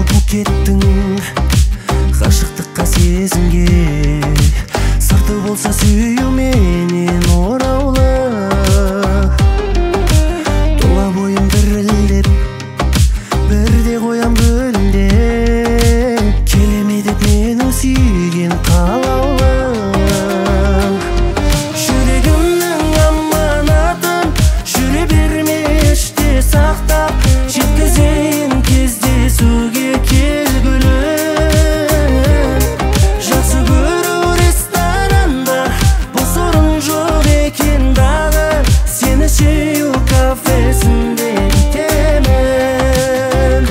букеттің ғашықтыққа сезімге сырты болса сүю менен ораулы. Тұла бойым дірілдеп бірде қоям гүлдеп, келеме деп менің сүйген қалаулым. Жүрегімнің аманатын жүре берме іште сақтап, жеткізейін кездесуге келгілі. Жақсы көру ресторанда бос орын жоқ екен дағы, сені сүйу кафесінде итемін.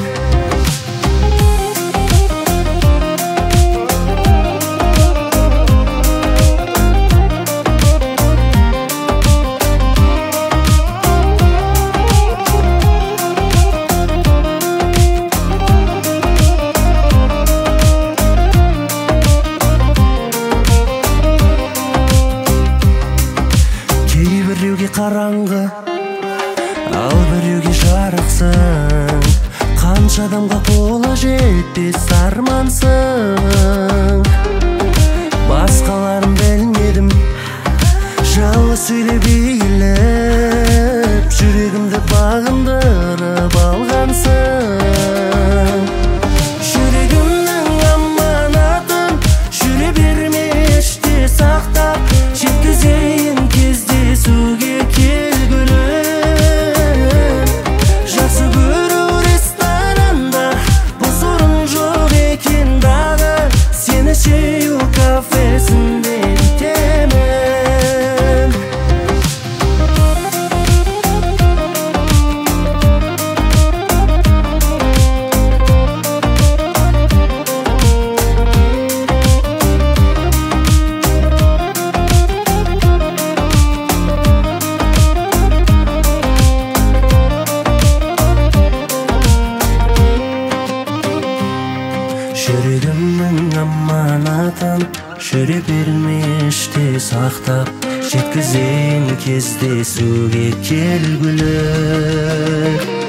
Біреуге қараңғы, ал біреуге жарықсың. Қанша адамға қолы жетпес армансың. Басқаларын білмедім, жалғыз сөйлеп иіліп, жүрегімді бағындырып алғансың. Жүрегімнің аманатын жүре берме іште сақтап, жеткізейін кездесуге келгілі. Жақсы көру ресторанда бос орын жоқ екен дағы, сені сүйу кафесінде итемін. Жүрегімнің аманатын жүре берме іште сақтап, жеткізейін кездесуге келгілі.